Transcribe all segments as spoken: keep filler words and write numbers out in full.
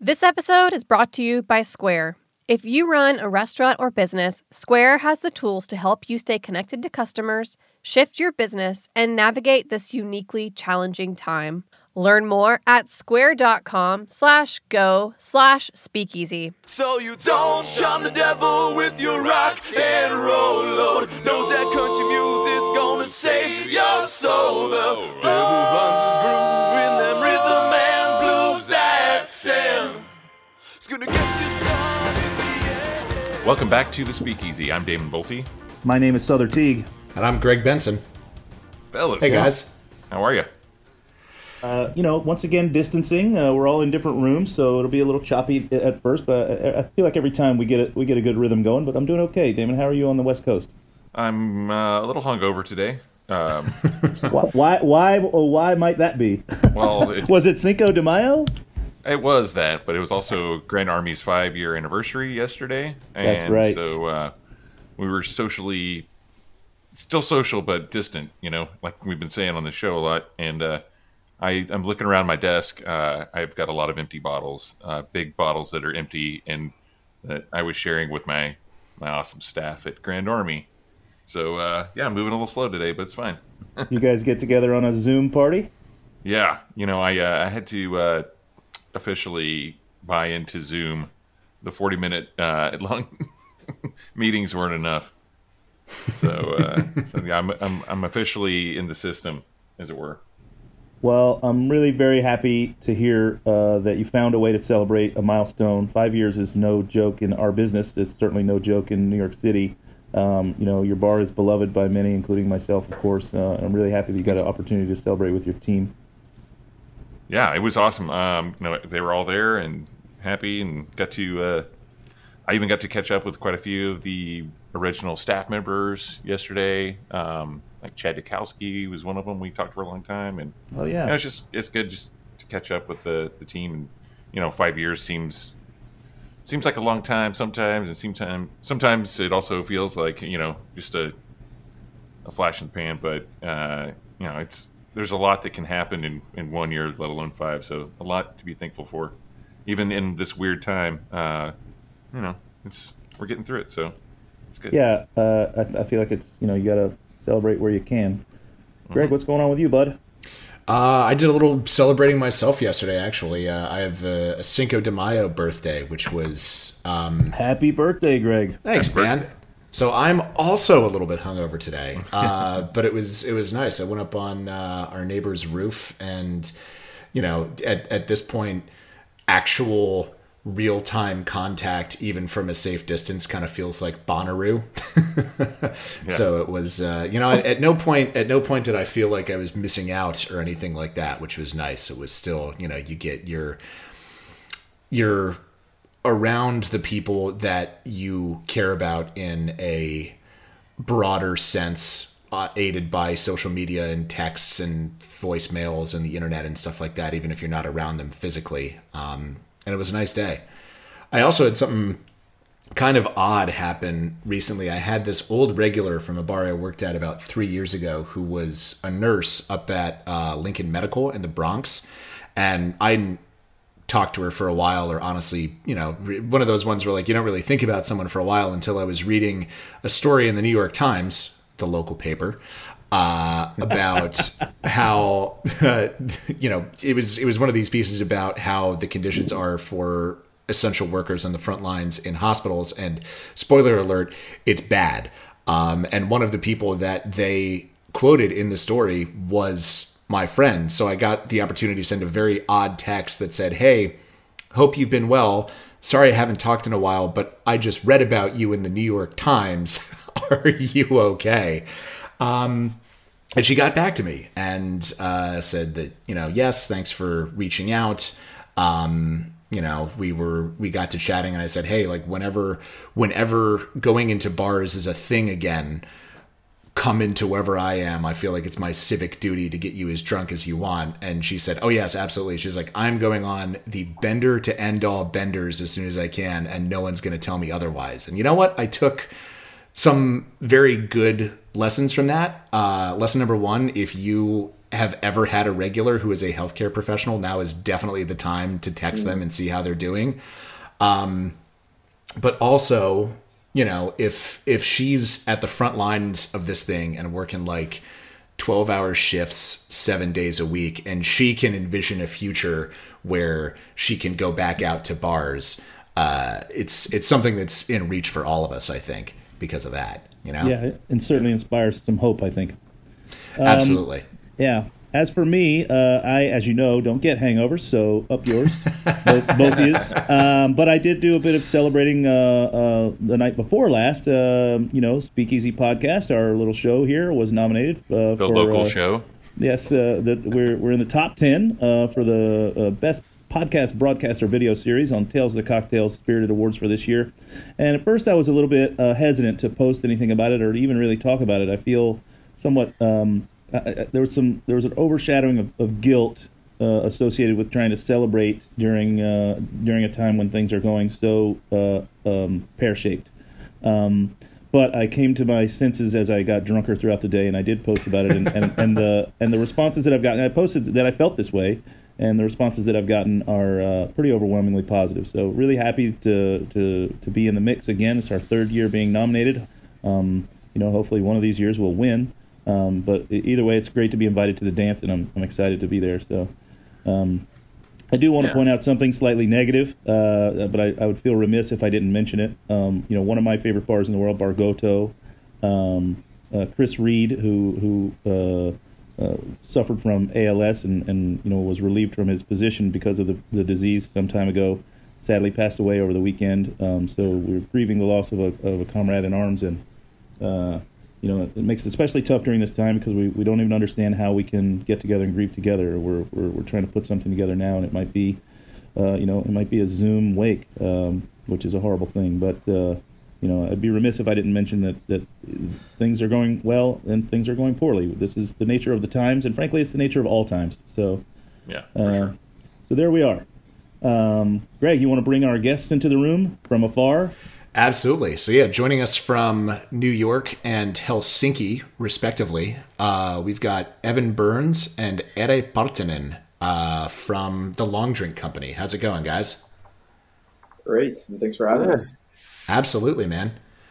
This episode is brought to you by Square. If you run a restaurant or business, Square has the tools to help you stay connected to customers, shift your business, and navigate this uniquely challenging time. Learn more at square.com slash go slash speakeasy. So you don't charm the devil with your rock and roll load. Knows that country music's gonna save your soul. The devil finds his groove in them rhythm and blues that sound. It's gonna get you some in the end. Welcome back to the Speakeasy. I'm Damon Bolte. My name is Souther Teague. And I'm Greg Benson. Fellas. Hey, guys. How are you? Uh, you know, once again, distancing. Uh, we're all in different rooms, so it'll be a little choppy at first. But I, I feel like every time we get it, we get a good rhythm going. But I'm doing okay. Damon, how are you on the West Coast? I'm uh, a little hungover today. Um, why, why, why, why might that be? Well, it's, was it Cinco de Mayo? It was that, but it was also Grand Army's five-year anniversary yesterday. And That's right. So uh, we were socially, still social, but distant. You know, like we've been saying on the show a lot, and. Uh, I, I'm looking around my desk. Uh, I've got a lot of empty bottles, uh, big bottles that are empty, and that I was sharing with my, my awesome staff at Grand Army. So, uh, yeah, I'm moving a little slow today, but it's fine. You guys get together on a Zoom party? Yeah. You know, I uh, I had to uh, officially buy into Zoom. The forty-minute uh, long meetings weren't enough. So, uh, so yeah, I'm, I'm I'm officially in the system, as it were. Well, I'm really very happy to hear uh, that you found a way to celebrate a milestone. Five years is no joke in our business. It's certainly no joke in New York City. Um, you know, your bar is beloved by many, including myself, of course. Uh, I'm really happy that you got an opportunity to celebrate with your team. Yeah, it was awesome. Um, you know, they were all there and happy, and got to. Uh, I even got to catch up with quite a few of the original staff members yesterday. Um, Like Chad Dukowski was one of them. We talked for a long time, and oh yeah, you know, it's just it's good just to catch up with the, the team. And you know, five years seems seems like a long time sometimes, and sometimes sometimes it also feels like you know just a a flash in the pan. But uh, you know, it's there's a lot that can happen in, in one year, let alone five. So a lot to be thankful for, even in this weird time. Uh, you know, it's we're getting through it, so it's good. Yeah, uh, I, I feel like it's you know you gotta celebrate where you can. Greg, what's going on with you, bud? Uh, I did a little celebrating myself yesterday, actually. Uh, I have a, a Cinco de Mayo birthday, which was... Um, Happy birthday, Greg. Thanks, man. So I'm also a little bit hungover today, uh, but it was it was nice. I went up on uh, our neighbor's roof, and, you know, at, at this point, actual... real-time contact, even from a safe distance, kind of feels like Bonnaroo. yeah. So it was, uh, you know, at, at no point, at no point did I feel like I was missing out or anything like that, which was nice. It was still, you know, you get your, you're around the people that you care about in a broader sense, uh, aided by social media and texts and voicemails and the internet and stuff like that, even if you're not around them physically. Um, And it was a nice day. I also had something kind of odd happen recently. I had this old regular from a bar I worked at about three years ago who was a nurse up at uh, Lincoln Medical in the Bronx. And I didn't talk to her for a while, or honestly, you know, one of those ones where like you don't really think about someone for a while until I was reading a story in the New York Times, the local paper, Uh, about how uh, you know it was it was one of these pieces about how the conditions are for essential workers on the front lines in hospitals, and spoiler alert, it's bad. Um, and one of the people that they quoted in the story was my friend, so I got the opportunity to send a very odd text that said, "Hey, hope you've been well. Sorry I haven't talked in a while, but I just read about you in the New York Times. Are you okay?" Um, and she got back to me and uh, said that, you know, yes, thanks for reaching out. Um, you know, we were we got to chatting, and I said, hey, like whenever whenever going into bars is a thing again, come into wherever I am. I feel like it's my civic duty to get you as drunk as you want. And she said, oh, yes, absolutely. She's like, I'm going on the bender to end all benders as soon as I can, and no one's going to tell me otherwise. And you know what? I took some very good lessons from that. Uh, lesson number one, if you have ever had a regular who is a healthcare professional, now is definitely the time to text mm-hmm. them and see how they're doing. Um, but also, you know, if if she's at the front lines of this thing and working like twelve hour shifts seven days a week, and she can envision a future where she can go back out to bars, uh, it's it's something that's in reach for all of us, I think, because of that, you know? Yeah, and certainly inspires some hope, I think. Um, Absolutely. Yeah. As for me, uh, I, as you know, don't get hangovers, so up yours, both, both of yous. Um, but I did do a bit of celebrating uh, uh, the night before last. Uh, you know, Speakeasy Podcast, our little show here, was nominated uh, the for, local uh, show. Yes, uh, that we're we're in the top ten uh, for the uh, best podcast broadcast or video series on Tales of the Cocktail Spirited Awards for this year. And at first, I was a little bit uh, hesitant to post anything about it or to even really talk about it. I feel somewhat. Um, I, there was some there was an overshadowing of, of guilt uh, associated with trying to celebrate during uh, during a time when things are going so uh, um, pear-shaped. Um, but I came to my senses as I got drunker throughout the day, and I did post about it. And, and, and the and the responses that I've gotten, I posted that I felt this way, and the responses that I've gotten are uh, pretty overwhelmingly positive. So really happy to to to be in the mix again. It's our third year being nominated. Um, you know, hopefully one of these years we'll win. Um, but either way, it's great to be invited to the dance, and I'm I'm excited to be there. So, um, I do want to yeah. point out something slightly negative, uh, but I, I would feel remiss if I didn't mention it. Um, you know, one of my favorite bars in the world, Bar Goto, um, uh, Chris Reed, who who uh, uh, suffered from A L S and, and you know was relieved from his position because of the the disease some time ago, sadly passed away over the weekend. Um, so we're grieving the loss of a of a comrade in arms, and uh, you know, it makes it especially tough during this time because we, we don't even understand how we can get together and grieve together. We're we're we're trying to put something together now, and it might be, uh, you know, it might be a Zoom wake, um, which is a horrible thing. But uh, you know, I'd be remiss if I didn't mention that that things are going well and things are going poorly. This is the nature of the times, and frankly, it's the nature of all times. So yeah, for uh, sure. So there we are. Um, Greg, you want to bring our guests into the room from afar? Absolutely. So yeah, joining us from New York and Helsinki, respectively, uh, we've got Evan Burns and Ere Partinen uh, from the Long Drink Company. How's it going, guys? Great. Thanks for having us. Absolutely, man.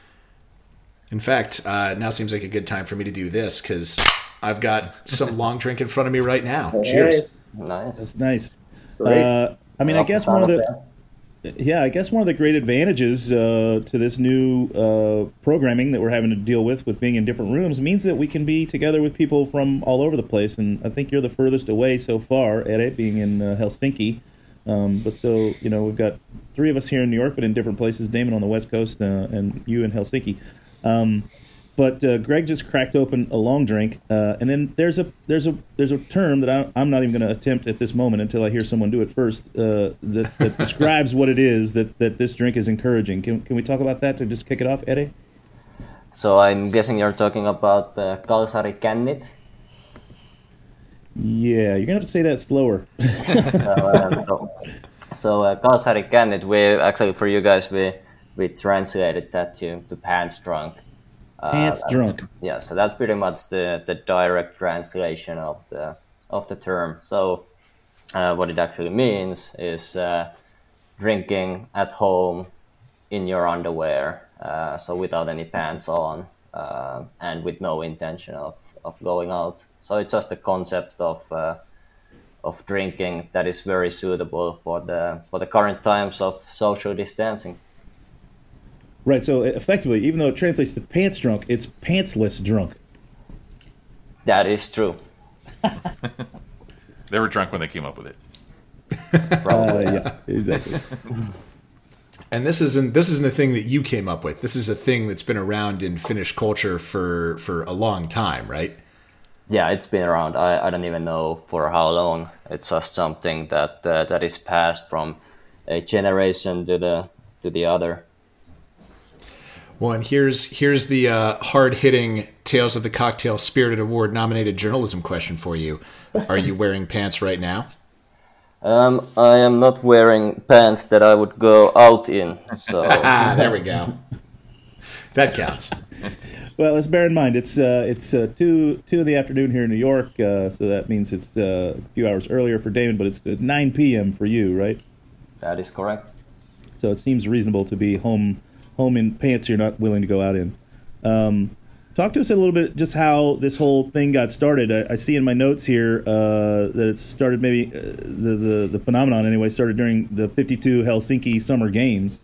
In fact, uh, now seems like a good time for me to do this because I've got some long drink in front of me right now. Hey. Cheers. Nice. That's nice. That's great. Uh, I mean, I, I guess one of the... Yeah, I guess one of the great advantages uh, to this new uh, programming that we're having to deal with, with being in different rooms, means that we can be together with people from all over the place. And I think you're the furthest away so far, Ere, being in uh, Helsinki. Um, but so, you know, we've got three of us here in New York, but in different places. Damon on the West Coast uh, and you in Helsinki. Um, but uh, Greg just cracked open a long drink, uh, and then there's a there's a there's a term that I, I'm not even going to attempt at this moment until I hear someone do it first. Uh, that, that describes what it is that, that this drink is encouraging. Can can we talk about that to just kick it off, Eddie? So I'm guessing you're talking about uh, Kalsari Kännit. Yeah, you're gonna have to say that slower. so um, so, so uh, Kalsari Kännit, we actually for you guys we we translated that to to pants drunk. Pants uh, drunk. Yeah, so that's pretty much the, the direct translation of the of the term. So uh, what it actually means is uh, drinking at home in your underwear, uh, so without any pants on, uh, and with no intention of, of going out. So it's just a concept of uh, of drinking that is very suitable for the for the current times of social distancing. Right, so effectively, even though it translates to pants drunk, it's pantsless drunk. That is true. They were drunk when they came up with it. Probably. Uh, yeah, exactly. And this isn't this isn't a thing that you came up with. This is a thing that's been around in Finnish culture for, for a long time, right? Yeah, it's been around. I, I don't even know for how long. It's just something that uh, that is passed from a generation to the to the other. Well, and here's here's the uh, hard-hitting Tales of the Cocktail Spirited Award nominated journalism question for you. Are you wearing pants right now? Um, I am not wearing pants that I would go out in. So there we go. That counts. Well, let's bear in mind it's uh, it's uh, two two in the afternoon here in New York, uh, so that means it's uh, a few hours earlier for Damon, but it's nine p.m. for you, right? That is correct. So it seems reasonable to be home home in pants you're not willing to go out in. Um, talk to us a little bit just how this whole thing got started. I, I see in my notes here uh, that it started maybe uh, the, the the phenomenon anyway started during the fifty-two Helsinki Summer Games.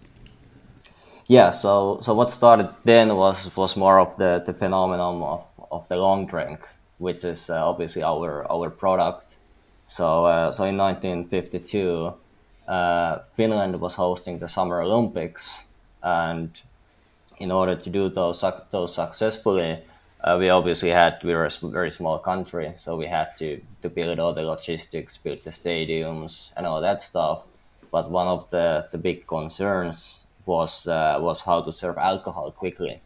Yeah, so so what started then was was more of the, the phenomenon of, of the long drink, which is uh, obviously our our product. So uh, so in nineteen fifty-two, uh, Finland was hosting the Summer Olympics, and in order to do those those successfully, uh, we obviously had we were a very small country, so we had to to build all the logistics, build the stadiums, and all that stuff. But one of the, the big concerns was uh, was how to serve alcohol quickly,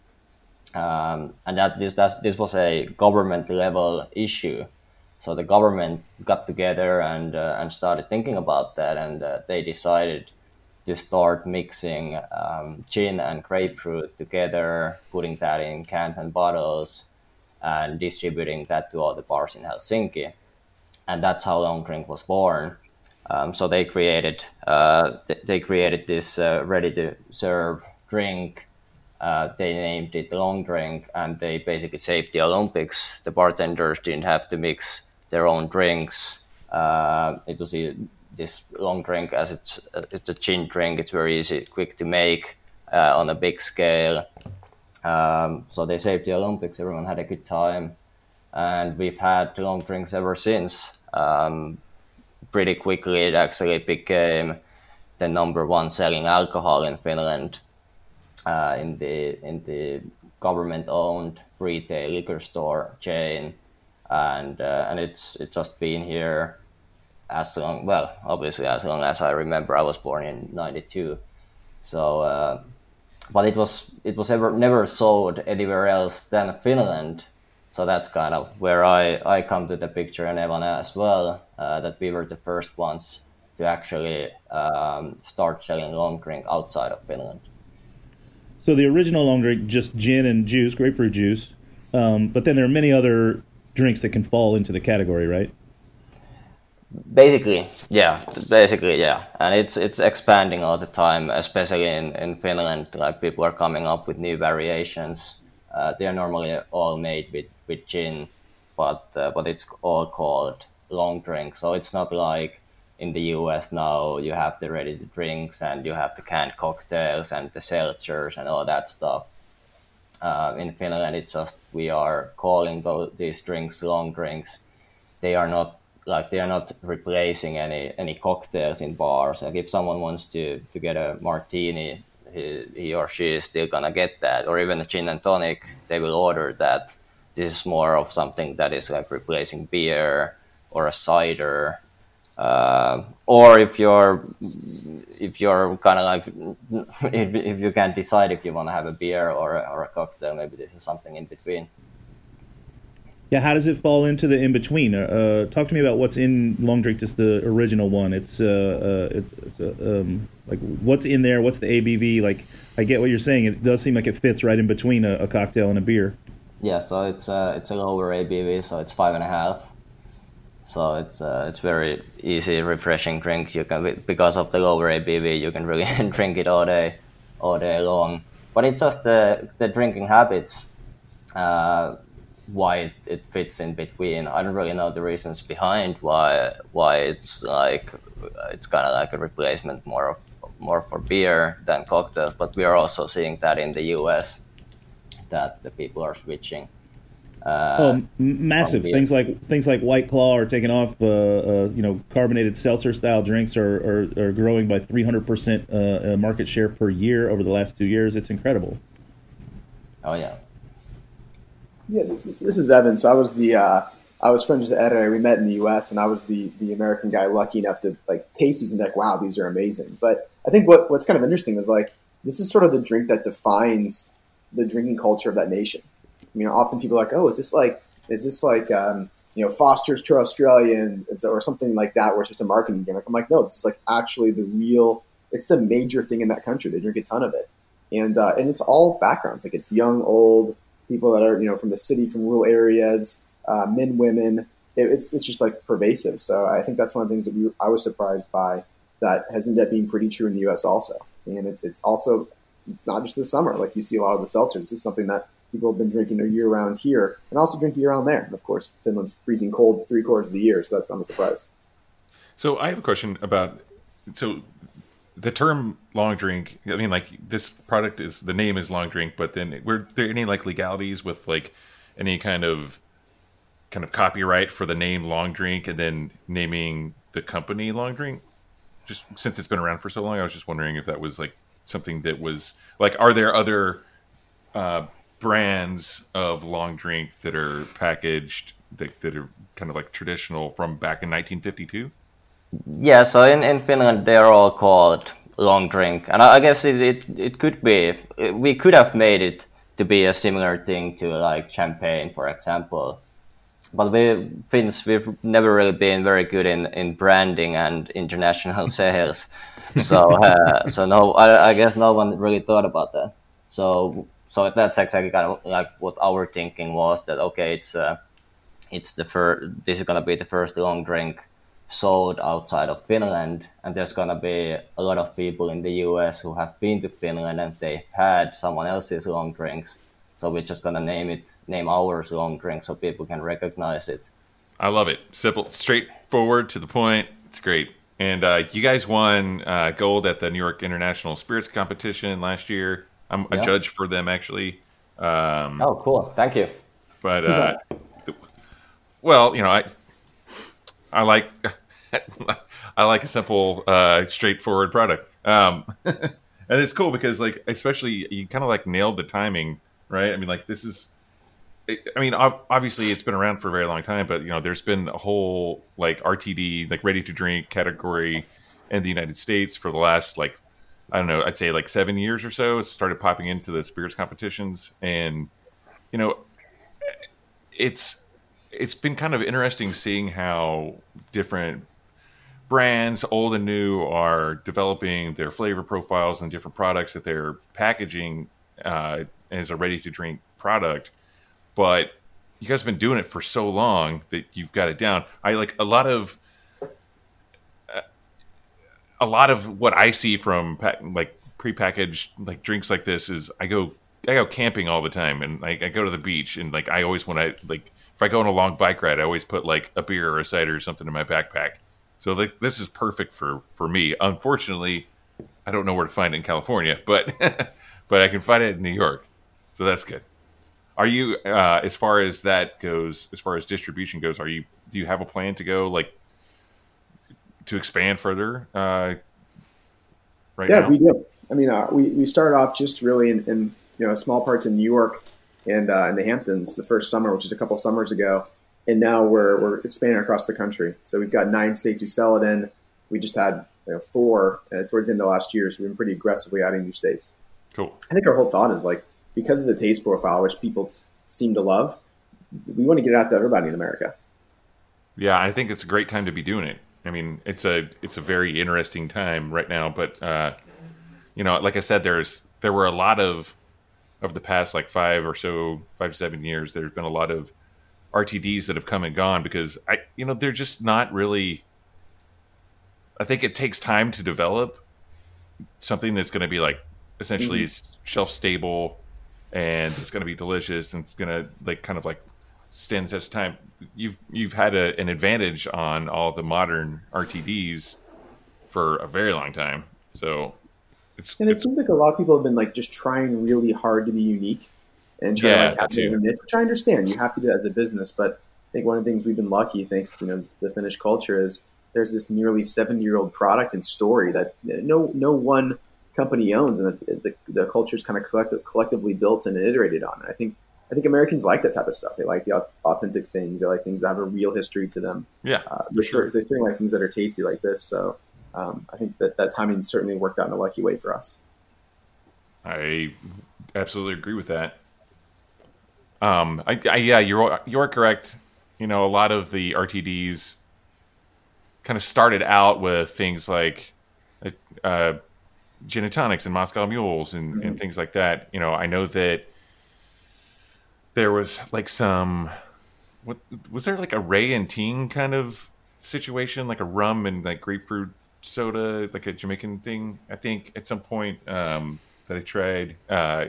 um, and that this this was a government level issue. So the government got together and uh, and started thinking about that, and uh, they decided to start mixing um, gin and grapefruit together, putting that in cans and bottles, and distributing that to all the bars in Helsinki, and that's how Long Drink was born. Um, so they created uh, th- they created this uh, ready-to-serve drink. Uh, they named it Long Drink, and they basically saved the Olympics. The bartenders didn't have to mix their own drinks. Uh, it was a, this long drink, as it's it's a gin drink. It's very easy, quick to make uh, on a big scale. Um, so they saved the Olympics. Everyone had a good time, and we've had long drinks ever since. Um, pretty quickly it actually became the number one selling alcohol in Finland, uh, in the in the government-owned retail liquor store chain, and uh, and it's it's just been here as long well obviously as long as I remember. I was born in ninety-two, so uh, but it was it was ever never sold anywhere else than Finland. So that's kind of where I, I come to the picture, and Evan as well, uh, that we were the first ones to actually um, start selling long drink outside of Finland. So the original long drink, just gin and juice, grapefruit juice, um, but then there are many other drinks that can fall into the category, right? Basically, yeah. Basically, yeah. And it's it's expanding all the time, especially in, in Finland. Like, people are coming up with new variations. Uh, they are normally all made with, with gin, but uh, but it's all called long drink. So it's not like in the U S now you have the ready to drinks and you have the canned cocktails and the seltzers and all that stuff. Uh, in Finland, it's just we are calling those, these drinks long drinks. They are not like they are not replacing any any cocktails in bars. Like, if someone wants to to get a martini, He, he or she is still gonna get that, or even a gin and tonic, they will order that. This is more of something that is like replacing beer or a cider, uh, or if you're if you're kind of like if, if you can't decide if you want to have a beer or a, or a cocktail, maybe this is something in between. Yeah, how does it fall into the in between? Uh, talk to me about what's in long drink, just the original one. It's uh, uh it's, it's uh, um like what's in there. What's the A B V? Like, I get what you're saying. It does seem like it fits right in between a, a cocktail and a beer. Yeah, so it's uh, it's a lower A B V, so it's five and a half. So it's uh, it's very easy, refreshing drink. You can, because of the lower A B V, you can really drink it all day, all day long. But it's just the the drinking habits. Uh, why it, it fits in between. I don't really know the reasons behind why why it's like it's kind of like a replacement more of more for beer than cocktails, but we are also seeing that in the U S that the people are switching. Uh, oh, massive things like things like White Claw are taking off. Uh, uh, you know, carbonated seltzer style drinks are are, are growing by three hundred percent uh, market share per year over the last two years. It's incredible. Oh yeah. Yeah, this is Evan. So I was the uh, I was friends with the editor. We met in the U S, and I was the the American guy lucky enough to like taste these and be like, wow, these are amazing. But I think what what's kind of interesting is like this is sort of the drink that defines the drinking culture of that nation. I mean, often people are like, oh, is this like is this like um, you know Foster's True Australian or something like that, where it's just a marketing gimmick? I'm like, no, this is like actually the real. It's a major thing in that country. They drink a ton of it, and uh, and it's all backgrounds. Like, it's young, old. people that are, you know, from the city, from rural areas, uh, men, women. It, it's it's just like pervasive. So I think that's one of the things that we, I was surprised by that has ended up being pretty true in the U S also. And it's it's also, it's not just the summer. Like you see a lot of the seltzers. This is something that people have been drinking year round here and also drink year round there. And of course, Finland's freezing cold three quarters of the year. So that's not a surprise. So I have a question about, so the term long drink, I mean, like this product is, the name is long drink, but then were there any like legalities with like any kind of kind of copyright for the name long drink and then naming the company long drink? Just since it's been around for so long, I was just wondering if that was like something that was like, are there other uh, brands of long drink that are packaged that, that are kind of like traditional from back in nineteen fifty-two? Yeah, so in, in Finland they're all called long drink, and I, I guess it, it it could be, we could have made it to be a similar thing to like champagne, for example. But we Finns, we've never really been very good in, in branding and international sales, so uh, so no, I, I guess no one really thought about that. So so that's exactly kind of like what our thinking was, that okay, it's uh, it's the first, this is gonna be the first long drink sold outside of Finland, and there's gonna be a lot of people in the U S who have been to Finland and they've had someone else's long drinks, so we're just gonna name it name ours long drink so people can recognize it. I love it. Simple, straightforward, to the point. It's great. And uh, you guys won uh, gold at the New York International Spirits Competition last year. I'm a Yeah. judge for them, actually. Um, Oh, cool! Thank you. But uh, well, you know, I I like I like a simple, uh, straightforward product, um, and it's cool because, like, especially you kind of like nailed the timing, right? I mean, like this is, I mean, obviously it's been around for a very long time, but you know, there's been a whole like R T D, like ready to drink category in the United States for the last like, I don't know, I'd say like seven years or so. It started popping into the spirits competitions, and you know, it's it's been kind of interesting seeing how different brands, old and new, are developing their flavor profiles and different products that they're packaging uh, as a ready-to-drink product. But you guys have been doing it for so long that you've got it down. I like a lot of uh, a lot of what I see from pa- like prepackaged like drinks like this is I go I go camping all the time, and like I go to the beach, and like I always when I like if I go on a long bike ride, I always put like a beer or a cider or something in my backpack. So like, this is perfect for, for me. Unfortunately, I don't know where to find it in California, but but I can find it in New York. So that's good. Are you, uh, as far as that goes, as far as distribution goes, are you, do you have a plan to go like to expand further uh, right yeah, now? Yeah, we do. I mean, uh, we, we started off just really in, in you know small parts in New York and uh, in the Hamptons the first summer, which is a couple summers ago. And now we're we're expanding across the country. So we've got nine states we sell it in. We just had you know, four uh, towards the end of last year. So we've been pretty aggressively adding new states. Cool. I think our whole thought is like, because of the taste profile, which people s- seem to love, we want to get it out to everybody in America. Yeah, I think it's a great time to be doing it. I mean, it's a it's a very interesting time right now. But uh, you know, like I said, there's there were a lot of of the past like five or so, five to seven years. There's been a lot of R T Ds that have come and gone because I, you know, they're just not really. I think it takes time to develop something that's going to be like essentially mm-hmm. shelf stable, and it's going to be delicious, and it's going to like kind of like stand the test of time. You've you've had a, an advantage on all the modern R T Ds for a very long time, so it's. And it it's, seems like a lot of people have been like just trying really hard to be unique. And try yeah, to like have their niche, which I understand you have to do that as a business. But I think one of the things we've been lucky, thanks to you know the Finnish culture, is there's this nearly seventy-year-old product and story that no no one company owns, and the the, the culture is kind of collective, collectively built and iterated on. And I think I think Americans like that type of stuff. They like the authentic things. They like things that have a real history to them. Yeah, uh, they sure. certainly like things that are tasty like this. So um, I think that that timing certainly worked out in a lucky way for us. I absolutely agree with that. Um, I, I, yeah, you're you're correct. You know, a lot of the R T Ds kind of started out with things like uh, gin and tonics and Moscow mules and, mm-hmm. and things like that. You know, I know that there was like some, what was there like a Ray and Ting kind of situation, like a rum and like grapefruit soda, like a Jamaican thing, I think at some point um, that I tried. Uh,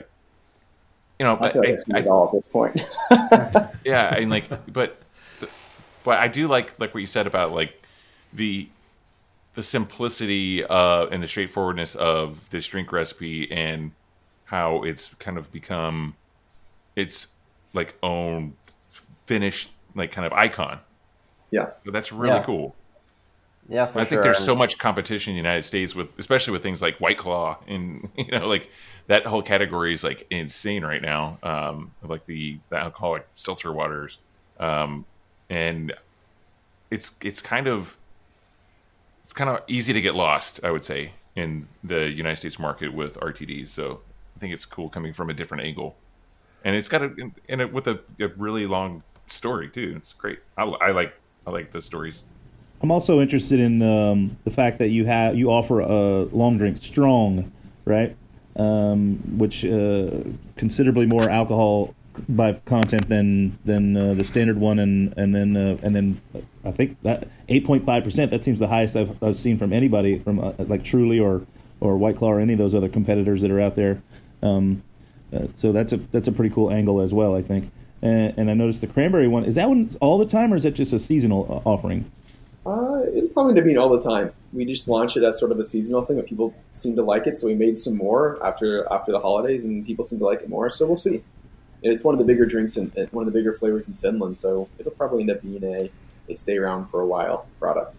you know, I feel like I've seen it all at this point. yeah, and like, but, but I do like like what you said about like the the simplicity uh, and the straightforwardness of this drink recipe and how it's kind of become its like own finished like kind of icon. Yeah, so that's really Yeah. cool. Yeah, for I sure. think there's And- so much competition in the United States with, especially with things like White Claw, and you know, like that whole category is like insane right now. Um, like the, the alcoholic seltzer waters, um, and it's it's kind of it's kind of easy to get lost, I would say, in the United States market with R T Ds. So I think it's cool coming from a different angle, and it's got a and it with a, a really long story too. It's great. I, I like I like the stories. I'm also interested in um, the fact that you have you offer a long drink strong, right? Um, which uh, considerably more alcohol by content than than uh, the standard one, and and then uh, and then I think that eight point five percent. That seems the highest I've, I've seen from anybody, from uh, like Truly or or White Claw or any of those other competitors that are out there. Um, uh, so that's a that's a pretty cool angle as well, I think. And, and I noticed the cranberry one. Is that one all the time, or is that just a seasonal uh, offering? Uh, it'll probably end up being all the time. We just launched it as sort of a seasonal thing, but people seem to like it, so we made some more after after the holidays, and people seem to like it more. So we'll see. It's one of the bigger drinks and one of the bigger flavors in Finland, so it'll probably end up being a, a stay around for a while product.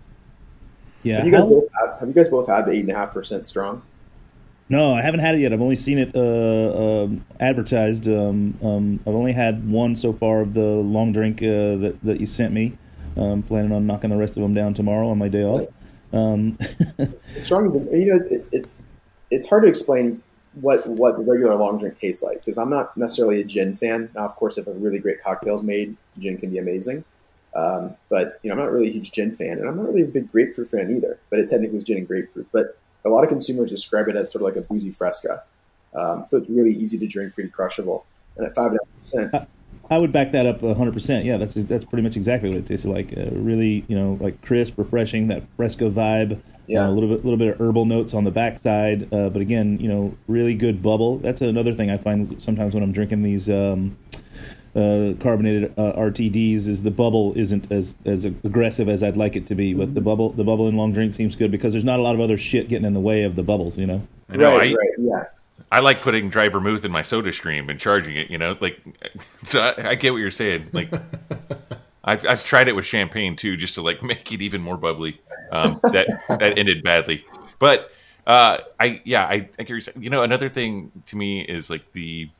Yeah. Have you guys how- both had, have you guys both had the eight and a half percent strong? No, I haven't had it yet. I've only seen it uh, um, advertised. Um, um, I've only had one so far of the long drink uh, that that you sent me. I'm planning on knocking the rest of them down tomorrow on my day off. Nice. Um, It's, it's strong as a, you know. It, it's it's hard to explain what what the regular long drink tastes like, because I'm not necessarily a gin fan. Now, of course, if a really great cocktail is made, gin can be amazing. Um, but you know, I'm not really a huge gin fan, and I'm not really a big grapefruit fan either. But it technically is gin and grapefruit. But a lot of consumers describe it as sort of like a boozy fresca. Um, so it's really easy to drink, pretty crushable. And at five and a half percent, I would back that up one hundred percent. Yeah, that's that's pretty much exactly what it tasted like. Uh, really, you know, like crisp, refreshing, that fresco vibe. Yeah. Uh, a little bit, little bit of herbal notes on the backside. Uh, but again, you know, really good bubble. That's another thing I find sometimes when I'm drinking these um, uh, carbonated uh, R T Ds is the bubble isn't as, as aggressive as I'd like it to be. But the bubble, the bubble in long drink seems good because there's not a lot of other shit getting in the way of the bubbles. You know. I know. right, I, right, yeah. I like putting dry vermouth in my soda stream and charging it, you know, like, so I, I get what you're saying. Like, I've, I've tried it with champagne too, just to like make it even more bubbly. Um, that, that ended badly, but, uh, I, yeah, I, I get what you're saying. You know, another thing to me is like the,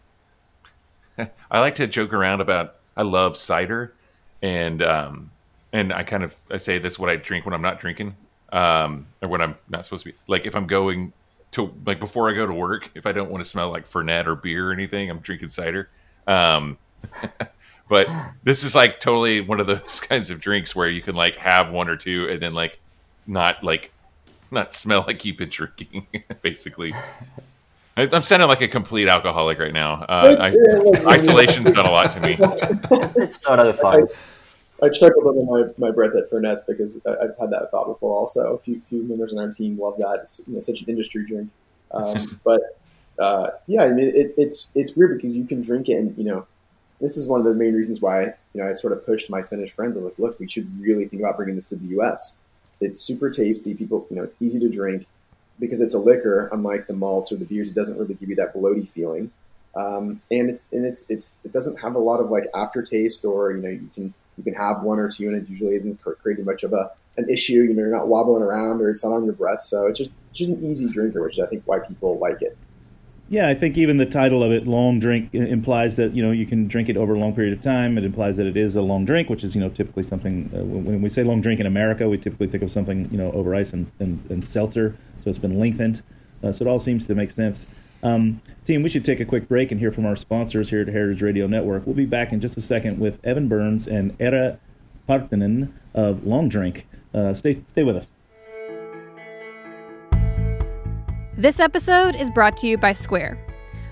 I like to joke around about, I love cider, and, um, and I kind of, I say that's what I drink when I'm not drinking, um, or when I'm not supposed to be, like if I'm going to, like before I go to work, if I don't want to smell like Fernet or beer or anything, I'm drinking cider. Um, but this is like totally one of those kinds of drinks where you can like have one or two and then like not like not smell like you've been drinking. Basically, I, I'm sounding like a complete alcoholic right now. Uh, I, isolation's done a lot to me. It's totally fine. I chuckled under my, my breath at Fernets because I- I've had that thought before. Also, a few few members on our team love that. It's, you know, such an industry drink. Um, but uh, yeah, I mean, it, it's it's weird because you can drink it, and you know, this is one of the main reasons why you know I sort of pushed my Finnish friends. I was like, look, we should really think about bringing this to the U S. It's super tasty. People, you know, it's easy to drink because it's a liquor, unlike the malts or the beers. It doesn't really give you that bloaty feeling, um, and and it's it's it doesn't have a lot of like aftertaste, or you know, you can. You can have one or two, and it usually isn't creating much of a an issue. You know, you're not wobbling around, or it's not on your breath. So it's just it's just an easy drinker, which is I think why people like it. Yeah, I think even the title of it, long drink, i- implies that you know you can drink it over a long period of time. It implies that it is a long drink, which is you know typically something. Uh, when when we say long drink in America, we typically think of something you know over ice and, and, and seltzer. So it's been lengthened. Uh, so it all seems to make sense. Um, team, we should take a quick break and hear from our sponsors here at Heritage Radio Network. We'll be back in just a second with Evan Burns and Eera Partanen of Long Drink. Uh, stay stay with us. This episode is brought to you by Square.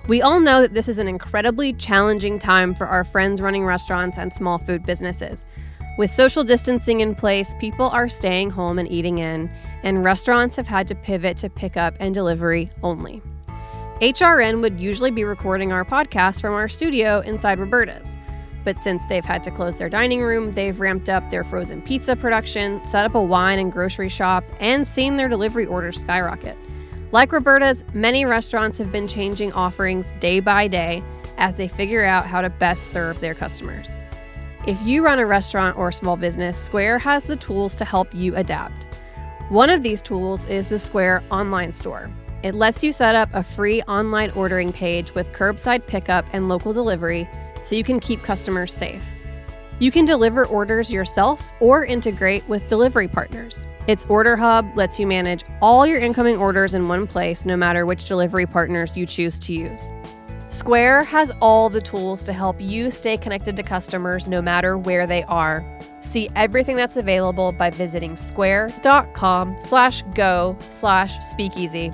We all know that this is an incredibly challenging time for our friends running restaurants and small food businesses. With social distancing in place, people are staying home and eating in, and restaurants have had to pivot to pickup and delivery only. H R N would usually be recording our podcast from our studio inside Roberta's. But since they've had to close their dining room, they've ramped up their frozen pizza production, set up a wine and grocery shop, and seen their delivery orders skyrocket. Like Roberta's, many restaurants have been changing offerings day by day as they figure out how to best serve their customers. If you run a restaurant or small business, Square has the tools to help you adapt. One of these tools is the Square online store. It lets you set up a free online ordering page with curbside pickup and local delivery so you can keep customers safe. You can deliver orders yourself or integrate with delivery partners. Its Order Hub lets you manage all your incoming orders in one place, no matter which delivery partners you choose to use. Square has all the tools to help you stay connected to customers no matter where they are. See everything that's available by visiting square.com slash go slash speakeasy.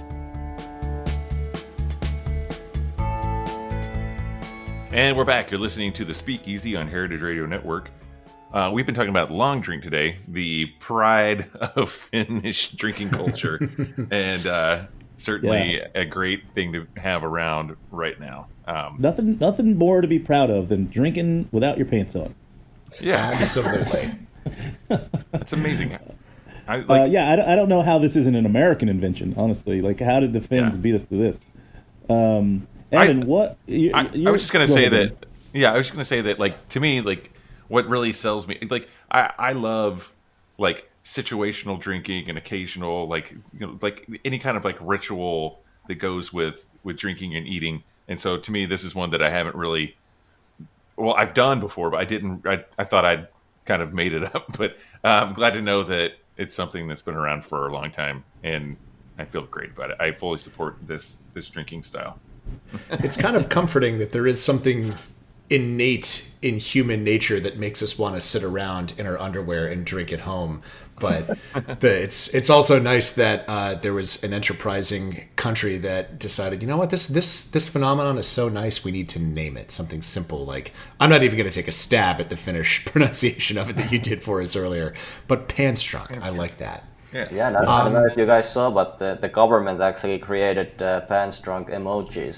And we're back. You're listening to the Speakeasy on Heritage Radio Network. Uh, we've been talking about long drink today, the pride of Finnish drinking culture, and uh, certainly Yeah. a great thing to have around right now. Um, Nothing, nothing more to be proud of than drinking without your pants on. yeah, Absolutely. it's amazing. I, Uh, like, yeah, I, don't- I don't know how this isn't an American invention, honestly. Like, how did the Finns Yeah. beat us to this? Um, Evan, I- what? You, I, I you're- was just gonna go say ahead, that. Yeah, I was just gonna say that. Like, to me, like what really sells me, like I, I love like situational drinking and occasional, like you know, like any kind of like ritual that goes with with drinking and eating. And so, to me, this is one that I haven't really. Well, I've done before, but I didn't. I, I thought I'd kind of made it up. But uh, I'm glad to know that it's something that's been around for a long time, and I feel great about it. I fully support this this drinking style. It's kind of comforting that there is something innate in human nature that makes us want to sit around in our underwear and drink at home. But the, it's it's also nice that uh, there was an enterprising country that decided, you know what, this this this phenomenon is so nice, we need to name it something simple. Like, I'm not even going to take a stab at the Finnish pronunciation of it that you did for us earlier, but Panstrunk, I like that. Yeah, and I, I don't know if you guys saw, but the, the government actually created uh, pants drunk emojis.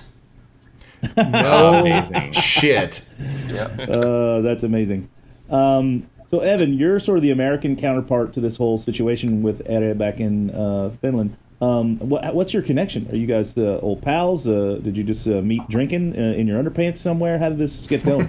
No Amazing. shit. Uh, that's amazing. Um, so, Evan, you're sort of the American counterpart to this whole situation with Ere back in uh, Finland. Um, what, what's your connection? Are you guys uh, old pals? Uh, did you just uh, meet drinking uh, in your underpants somewhere? How did this get going?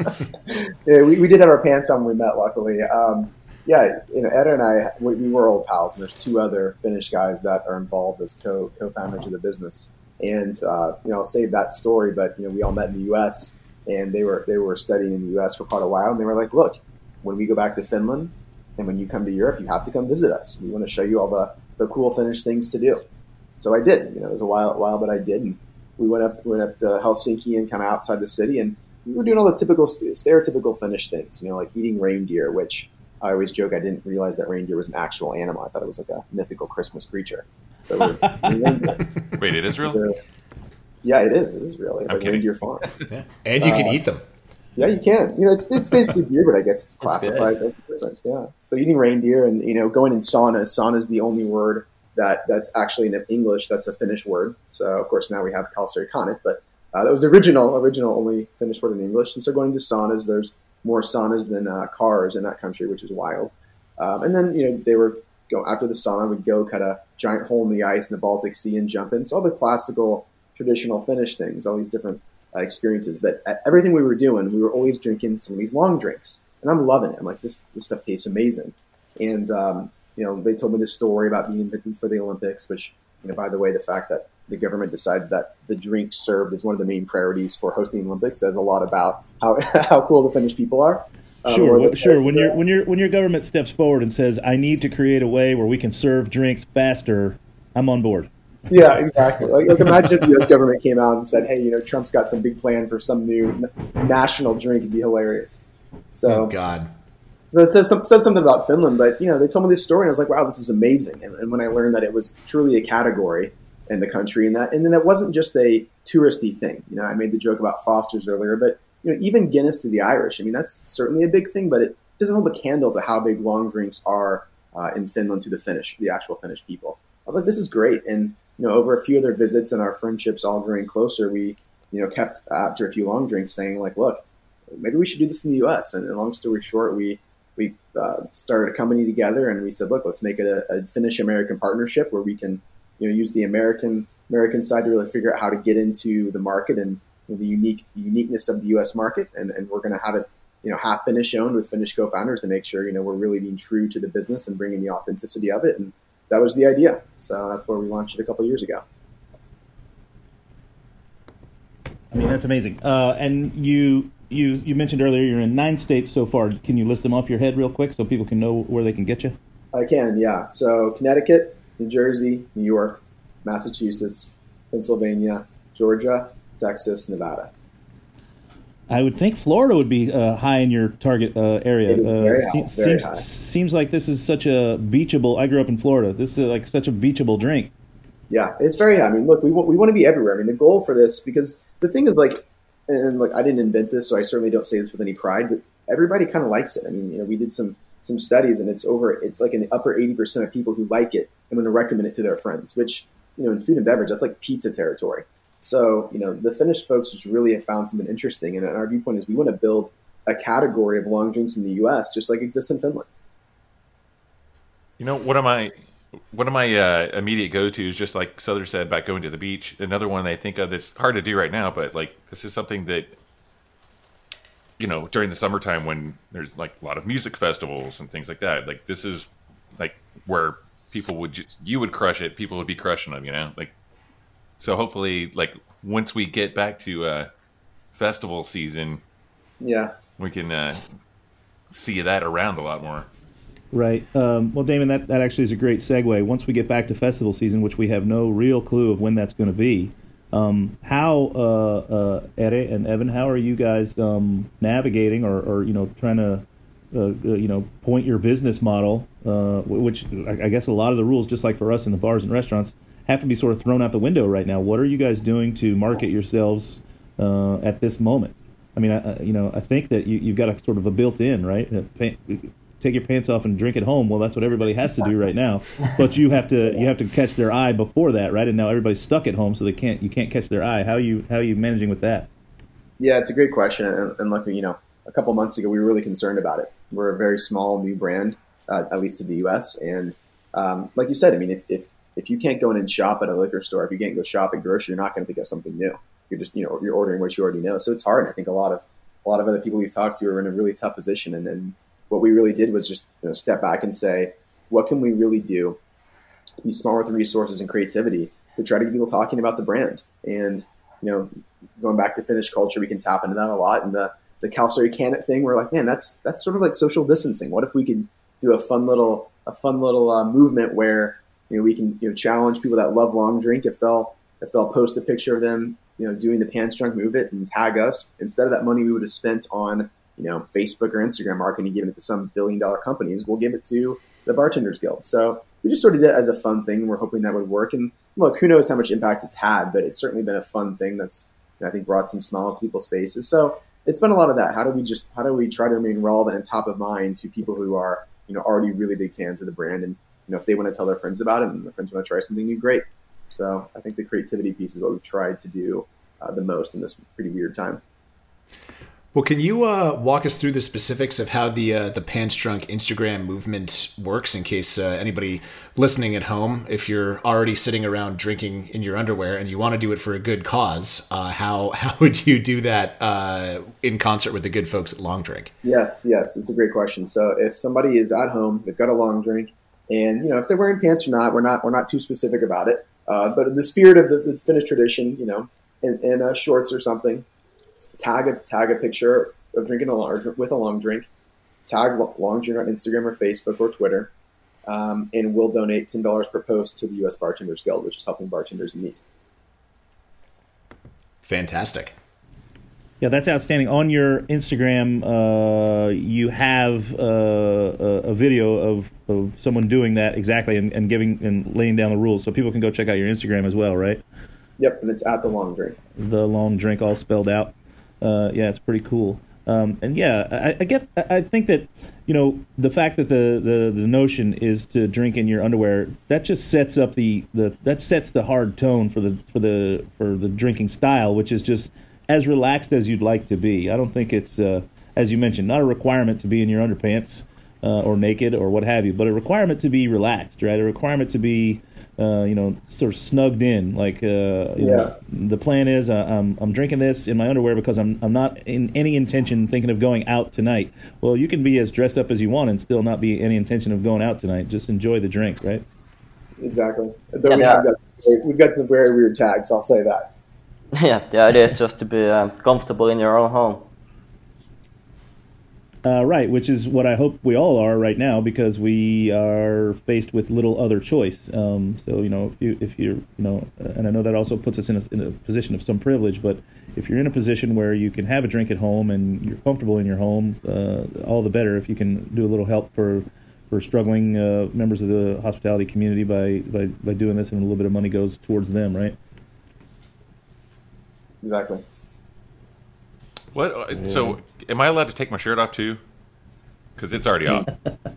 Yeah, we, we did have our pants on when we met, luckily. Um, yeah, you know, Ed and I, we, we were old pals, and there's two other Finnish guys that are involved as co co-founders of the business. And uh, you know, I'll save that story, but you know, we all met in the U S and they were they were studying in the U S for quite a while, and they were like, "Look, when we go back to Finland, and when you come to Europe, you have to come visit us. We want to show you all the, the cool Finnish things to do." So I did. You know, it was a while, while, but I did. And we went up went up to Helsinki and kind of outside the city, and we were doing all the typical stereotypical Finnish things. You know, like eating reindeer, which I always joke I didn't realize that reindeer was an actual animal. I thought it was like a mythical Christmas creature. So we're, we're Wait, it is real? Yeah, it is. It is real. Like kidding. reindeer farm. Yeah. And you can Uh, eat them. Yeah, you can. You know, it's it's basically deer, but I guess it's classified as different. Yeah. So eating reindeer and you know going in saunas. Sauna is the only word that that's actually in English. That's a Finnish word. So of course now we have kalsarikanit, but uh, that was the original original only Finnish word in English. And so going to saunas, there's more saunas than uh, cars in that country, which is wild. Um, and then you know they were go after the sauna, we'd go cut a giant hole in the ice in the Baltic Sea and jump in. So all the classical traditional Finnish things, all these different uh, experiences. But at everything we were doing, we were always drinking some of these long drinks, and I'm loving it. I'm like, this this stuff tastes amazing. And um, you know, they told me this story about being invented for the Olympics, which you know, by the way, the fact that the government decides that the drink served is one of the main priorities for hosting the Olympics says a lot about how how cool the Finnish people are. Um, Sure, or well, the- sure. When your when your when your government steps forward and says, "I need to create a way where we can serve drinks faster," I'm on board. Yeah, exactly. Like, like imagine if the U S government came out and said, "Hey, you know, Trump's got some big plan for some new n- national drink." It'd be hilarious. So, Oh, God. so it says, some, says something about Finland, but you know, they told me this story, and I was like, "Wow, this is amazing." And, and when I learned that it was truly a category in the country, and that, and then it wasn't just a touristy thing. You know, I made the joke about Foster's earlier, but you know, even Guinness to the Irish. I mean, that's certainly a big thing, but it doesn't hold a candle to how big long drinks are uh, in Finland to the Finnish, the actual Finnish people. I was like, this is great. And you know, over a few other visits and our friendships all growing closer, we you know kept after a few long drinks saying like, look, maybe we should do this in the U S. And, and long story short, we we uh, started a company together, and we said, look, let's make it a, a Finnish-American partnership where we can you know use the American American side to really figure out how to get into the market and you know, the unique uniqueness of the U S market, and, and we're going to have it, you know, half Finnish owned with Finnish co-founders to make sure, you know, we're really being true to the business and bringing the authenticity of it. And that was the idea. So that's where we launched it a couple of years ago. I mean, that's amazing. Uh, and you, you, you mentioned earlier you're in nine states so far. Can you list them off your head real quick so people can know where they can get you? I can, yeah. So Connecticut, New Jersey, New York, Massachusetts, Pennsylvania, Georgia, Texas, Nevada. I would think Florida would be uh, high in your target uh, area. It is very uh, high. It's very seems, high. Seems like this is such a beachable. I grew up in Florida. This is like such a beachable drink. Yeah, it's very high. I mean, look, we want, we want to be everywhere. I mean, the goal for this, because the thing is like, and like I didn't invent this, so I certainly don't say this with any pride, but everybody kind of likes it. I mean, you know, we did some some studies, and it's over. It's like in the upper eighty percent of people who like it and want to recommend it to their friends, which, you know, in food and beverage, that's like pizza territory. So, you know, the Finnish folks just really have found something interesting. And our viewpoint is we want to build a category of long drinks in the U S just like exists in Finland. You know, one of my one of my uh, immediate go-tos, just like Souther said about going to the beach, another one I think of that's hard to do right now, but like this is something that, you know, during the summertime when there's like a lot of music festivals and things like that, like this is like where people would just, you would crush it, people would be crushing them, you know, like, so hopefully, like, once we get back to uh, festival season, yeah, we can uh, see that around a lot more. Right. Um, well, Damon, that, that actually is a great segue. Once we get back to festival season, which we have no real clue of when that's going to be, um, how, uh, uh, Ere and Evan, how are you guys um, navigating or, or, you know, trying to, uh, uh, you know, point your business model, uh, which I, I guess a lot of the rules, just like for us in the bars and restaurants, have to be sort of thrown out the window right now. What are you guys doing to market yourselves uh, at this moment? I mean, I, you know, I think that you, you've got a sort of a built-in, right? Uh, pay, take your pants off and drink at home. Well, that's what everybody has to do right now. But you have to you have to catch their eye before that, right? And now everybody's stuck at home, so they can't you can't catch their eye. How are you how are you managing with that? Yeah, it's a great question. And, and look, you know, a couple months ago we were really concerned about it. We're a very small new brand, uh, at least to the U S. And um, like you said, I mean, if, if If you can't go in and shop at a liquor store, if you can't go shop at grocery, you're not going to pick up something new. You're just, you know, you're ordering what you already know. So it's hard. And I think a lot of a lot of other people we've talked to are in a really tough position. And, and what we really did was just, you know, step back and say, what can we really do? Be smart with the resources and creativity to try to get people talking about the brand. And, you know, going back to Finnish culture, we can tap into that a lot. And the the Kalsari Cannet thing, we're like, man, that's that's sort of like social distancing. What if we could do a fun little a fun little uh, movement where, you know, we can, you know, challenge people that love long drink if they'll if they'll post a picture of them, you know, doing the pants drunk move it and tag us. Instead of that money we would have spent on, you know, Facebook or Instagram marketing, giving it to some billion dollar companies, we'll give it to the Bartenders Guild. So we just sort of did it as a fun thing. We're hoping that would work. And look, who knows how much impact it's had, but it's certainly been a fun thing that's, I think, brought some smiles to people's faces. So it's been a lot of that. How do we just how do we try to remain relevant and top of mind to people who are, you know, already really big fans of the brand, and you know, if they want to tell their friends about it and their friends want to try something new, great. So I think the creativity piece is what we've tried to do uh, the most in this pretty weird time. Well, can you uh, walk us through the specifics of how the uh, the Pants Drunk Instagram movement works, in case uh, anybody listening at home, if you're already sitting around drinking in your underwear and you want to do it for a good cause, uh, how how would you do that uh, in concert with the good folks at Long Drink? Yes, yes, it's a great question. So if somebody is at home, they've got a long drink, and you know, if they're wearing pants or not, we're not we're not too specific about it. Uh, but in the spirit of the, the Finnish tradition, you know, in, in uh, shorts or something. Tag a tag a picture of drinking a long, with a long drink. Tag long drink on Instagram or Facebook or Twitter, um, and we'll donate ten dollars per post to the U S Bartenders Guild, which is helping bartenders in need. Fantastic. Yeah, that's outstanding. On your Instagram, uh, you have uh, a, a video of, of someone doing that exactly and, and giving and laying down the rules, so people can go check out your Instagram as well, right? Yep, and it's at the Long Drink. The Long Drink, all spelled out. Uh, yeah, it's pretty cool. Um, and yeah, I, I get. I think that, you know, the fact that the, the, the notion is to drink in your underwear, that just sets up the, the that sets the hard tone for the for the for the drinking style, which is just as relaxed as you'd like to be. I don't think it's, uh, as you mentioned, not a requirement to be in your underpants uh, or naked or what have you, but a requirement to be relaxed, right? A requirement to be Uh, you know, sort of snugged in. Like, uh, you Yeah. know, the plan is uh, I'm I'm drinking this in my underwear because I'm I'm not in any intention thinking of going out tonight. Well, you can be as dressed up as you want and still not be any intention of going out tonight. Just enjoy the drink, right? Exactly. Though we Yeah. have got, we've got some very weird tags, I'll say that. Yeah, the idea is just to be uh, comfortable in your own home. Uh, right, which is what I hope we all are right now, because we are faced with little other choice. Um, so you know, if you if you're you know, and I know that also puts us in a, in a position of some privilege, but if you're in a position where you can have a drink at home and you're comfortable in your home, uh, all the better. If you can do a little help for for struggling uh, members of the hospitality community by, by by doing this, and a little bit of money goes towards them, right? Exactly. What? uh, So, am I allowed to take my shirt off too? Because it's already off.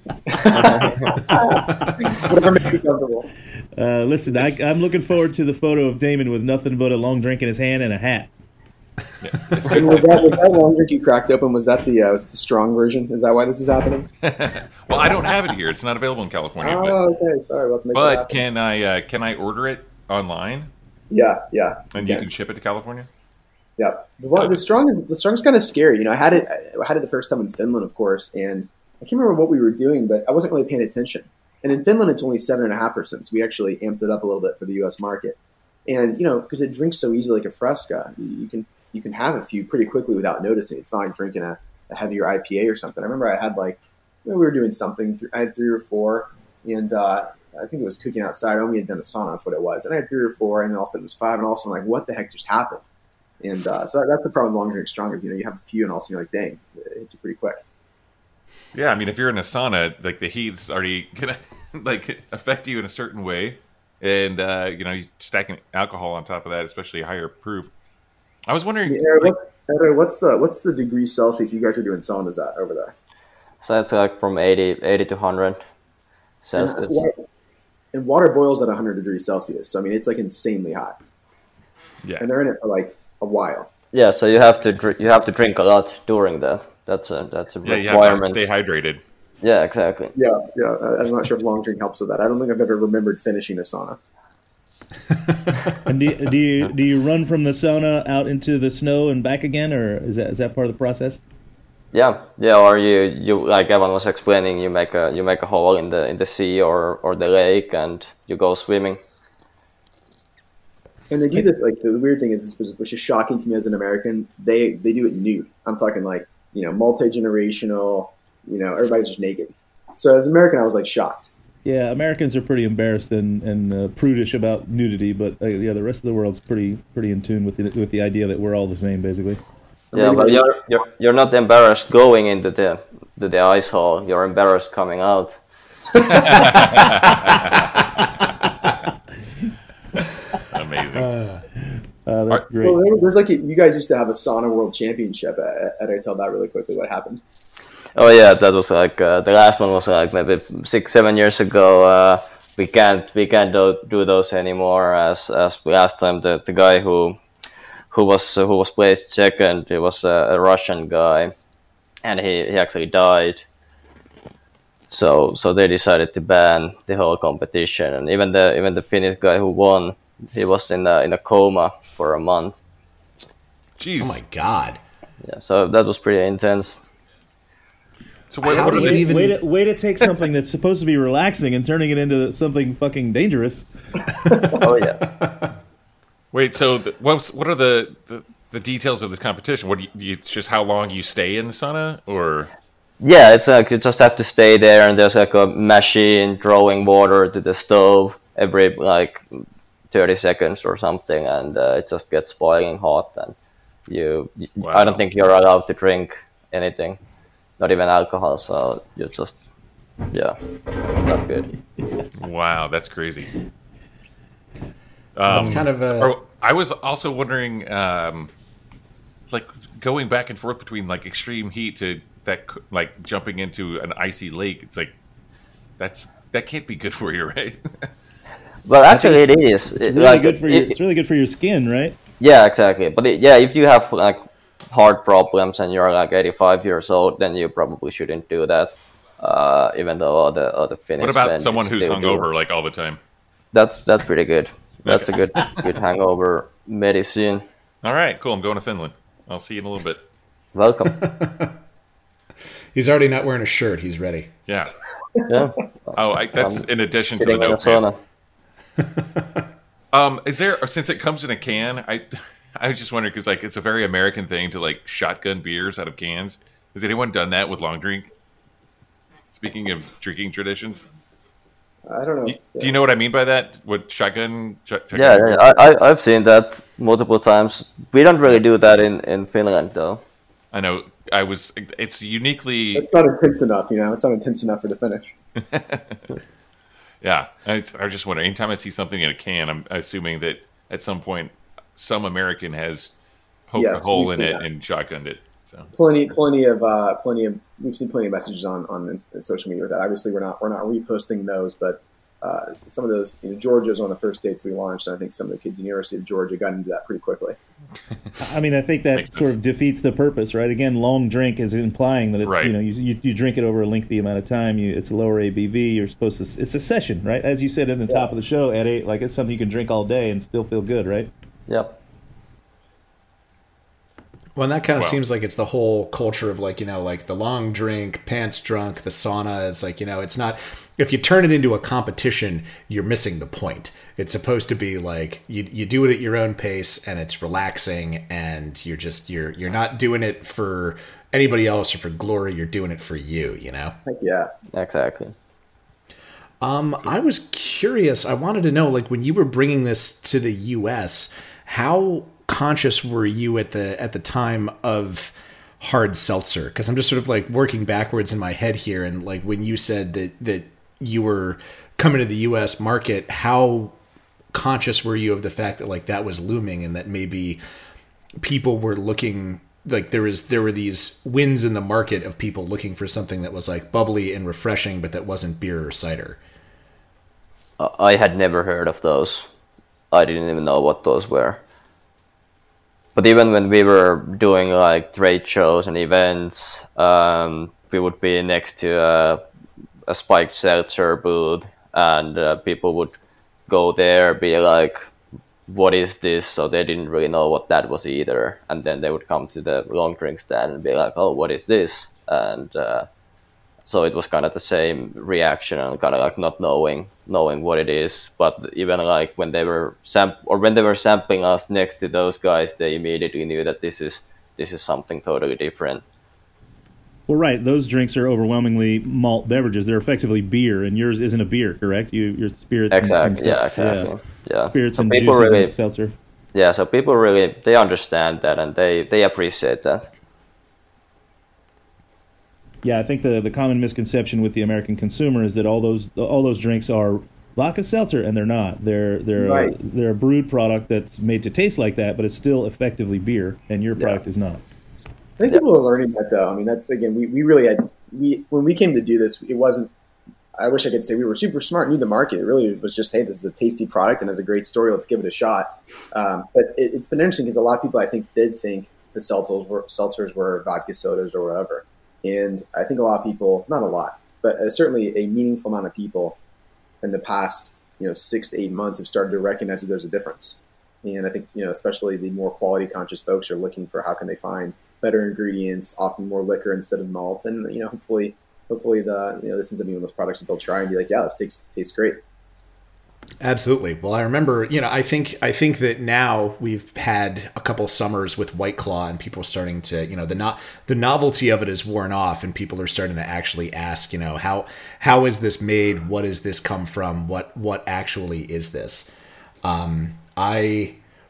Whatever makes you comfortable. Uh, listen, I, I'm looking forward to the photo of Damon with nothing but a long drink in his hand and a hat. And was that, was that long drink you cracked open, was that the, uh, was it the strong version? Is that why this is happening? Well, I don't have it here. It's not available in California. but Oh, okay. Sorry. We'll have to make that but happen. can I uh, can I order it online Yeah, yeah. and you can ship it to California? Yeah, the, one- the strong is the strong's kind of scary. You know, I had it. I had it the first time in Finland, of course, and I can't remember what we were doing, but I wasn't really paying attention. And in Finland, it's only seven and a half percent, so we actually amped it up a little bit for the U S market. And you know, because it drinks so easily, like a Fresca, you, you can you can have a few pretty quickly without noticing. It's not like drinking a, a heavier I P A or something. I remember I had like you know, we were doing something. I had three or four, and uh, I think it was cooking outside. I only had done a sauna. That's what it was. And I had three or four, and then all of a sudden it was five, and all of a sudden I'm like, what the heck just happened? And uh, so that's the problem with long drink strong is, you know, you have a few and also you're like, dang, it hits you pretty quick. Yeah, I mean, if you're in a sauna, like the heat's already gonna like affect you in a certain way, and uh, you know, you stacking alcohol on top of that, especially higher proof. I was wondering, Yeah, Eric, like, what, Eric, what's the what's the degree Celsius you guys are doing saunas at over there? So it's like from eighty, eighty to one hundred Celsius. And, wa- and water boils at one hundred degrees Celsius, so I mean, it's like insanely hot, yeah, and they're in it for like a while. Yeah, so you have to dr- you have to drink a lot during that. That's a that's a yeah, you have to requirement. stay hydrated. Yeah, exactly. Yeah, yeah. I- I'm not sure if long drink helps with that. I don't think I've ever remembered finishing a sauna. And do, do you do you run from the sauna out into the snow and back again, or is that is that part of the process? Yeah, yeah. Or you, you like Evan was explaining, you make a you make a hole in the in the sea or, or the lake, and you go swimming. And they do this, like, the weird thing is, which is shocking to me as an American, they, they do it nude. I'm talking, like, you know, multi-generational, you know, everybody's just naked. So as an American, I was, like, shocked. Yeah, Americans are pretty embarrassed and, and uh, prudish about nudity, but uh, yeah, the rest of the world's pretty pretty in tune with the, with the idea that we're all the same, basically. Yeah, but you're you're you're not embarrassed going into the to the ice hole. You're embarrassed coming out. Amazing. Uh, uh, that's Are- great. Well, there- there's, like, you guys used to have a sauna world championship. At, at I tell that really quickly what happened. Oh yeah, that was like uh, the last one was like maybe six seven years ago. Uh, we can't we can't do, do those anymore. As as last time the, the guy who who was uh, who was placed second, he was a, a Russian guy, and he, he actually died. So so they decided to ban the whole competition, and even the even the Finnish guy who won, he was in a, in a coma for a month. Jeez. Oh my god. Yeah, so that was pretty intense. So what, How what do are you they? even- Way to, way to take something that's supposed to be relaxing and turning it into something fucking dangerous. Oh yeah. Wait, so the, what's what are the, the the details of this competition? What do you, you? It's just how long you stay in the sauna, or Yeah, it's like you just have to stay there, and there's like a machine throwing water to the stove every like thirty seconds or something, and uh, it just gets boiling hot. And you, you Wow. I don't think you're allowed to drink anything, not even alcohol. So you just, yeah, it's not good. wow, that's crazy. That's Um, kind of a, are- I was also wondering, um, like going back and forth between like extreme heat to that, like jumping into an icy lake. It's like that's that can't be good for you, right? Well, actually, it is. It, Really like, good for your, it- it's really good for your skin, right? Yeah, exactly. But it, yeah, if you have like heart problems and you're like eighty-five years old, then you probably shouldn't do that. Uh, even though other other Finnish. What about band someone who's still do. hungover like all the time? That's that's pretty good. That's a good good hangover medicine. All right, cool. I'm going to Finland. I'll see you in a little bit. Welcome. He's already not wearing a shirt. He's ready. Yeah. Yeah. Oh, I, that's Um, in addition to the Sitting in a note pad. sauna. Um, is there since it comes in a can? I I was just wondering because like it's a very American thing to like shotgun beers out of cans. Has anyone done that with long drink? Speaking of drinking traditions, I don't know. do, do you know what I mean by that? What shotgun? Sh- shotgun Yeah, yeah, I, I I've seen that multiple times. We don't really do that in, in Finland though. I know. I was. It's uniquely. It's not intense enough, you know. It's not intense enough for the finish. Yeah, I, I was just wondering. Anytime I see something in a can, I'm assuming that at some point some American has poked Yes, a hole we've in seen it that. and shotgunned it. So Plenty, plenty of, uh, plenty of. We've seen plenty of messages on on in- social media with that. Obviously, we're not we're not reposting those, but uh, some of those. You know, Georgia was one of the first states we launched, and I think some of the kids in the University of Georgia got into that pretty quickly. I mean, I think that Makes sort sense. of defeats the purpose, right? Again, long drink is implying that it, Right. you know you, you you drink it over a lengthy amount of time. You it's a lower A B V. You're supposed to. It's a session, right? As you said at the top of the show, Eddie, like it's something you can drink all day and still feel good, right? Yep. Well, and that kind of Well- seems like it's the whole culture of like, you know, like the long drink, pants drunk, the sauna. It's like, you know, it's not, if you turn it into a competition, you're missing the point. It's supposed to be like you, you do it at your own pace and it's relaxing and you're just, you're, you're not doing it for anybody else or for glory. You're doing it for you, you know? Heck yeah. Exactly. Um, I was curious. I wanted to know, like, when you were bringing this to the U S, how conscious were you at the at the time of hard seltzer? Because I'm just sort of like working backwards in my head here, and like when you said that that you were coming to the U S market, how conscious were you of the fact that like that was looming and that maybe people were looking like there was there were these wins in the market of people looking for something that was like bubbly and refreshing, but that wasn't beer or cider? Uh, I had never heard of those. I didn't even know what those were. But even when we were doing like trade shows and events, um, we would be next to a, a spiked seltzer booth, and uh, people would go there, be like, "What is this?" So they didn't really know what that was either. And then they would come to the long drink stand and be like, "Oh, what is this?" And uh, so it was kind of the same reaction and kind of like not knowing knowing what it is. But even like when they were sam or when they were sampling us next to those guys, they immediately knew that this is this is something totally different. Well, right. Those drinks are overwhelmingly malt beverages. They're effectively beer, and yours isn't a beer, correct? You your spirits. and- Exactly. and Yeah. such, yeah. Exactly. Yeah. Spirits So and people juices really, and seltzer. yeah. So people really they understand that and they they appreciate that. Yeah, I think the the common misconception with the American consumer is that all those all those drinks are vodka seltzer, and they're not. They're they're Right. a, they're a brewed product that's made to taste like that, but it's still effectively beer, and your product is not. I think people are learning that though. I mean, that's again, we, we really had we when we came to do this, it wasn't. I wish I could say we were super smart, knew the market. It really was just, hey, this is a tasty product and has a great story. Let's give it a shot. Um, but it, it's been interesting because a lot of people I think did think the seltzers were seltzers were vodka sodas or whatever, and I think a lot of people, not a lot, but uh, certainly a meaningful amount of people in the past, you know, six to eight months have started to recognize that there's a difference. And I think, you know, especially the more quality conscious folks are looking for how can they find better ingredients, often more liquor instead of malt, and you know, hopefully, hopefully the you know this ends up being one of those products that they'll try and be like, yeah, this tastes tastes great. Absolutely. Well, I remember, you know, I think I think that now we've had a couple summers with White Claw, and people are starting to, you know, the not the novelty of it is worn off, and people are starting to actually ask, you know, how how is this made? What does this come from? What what actually is this? Um, I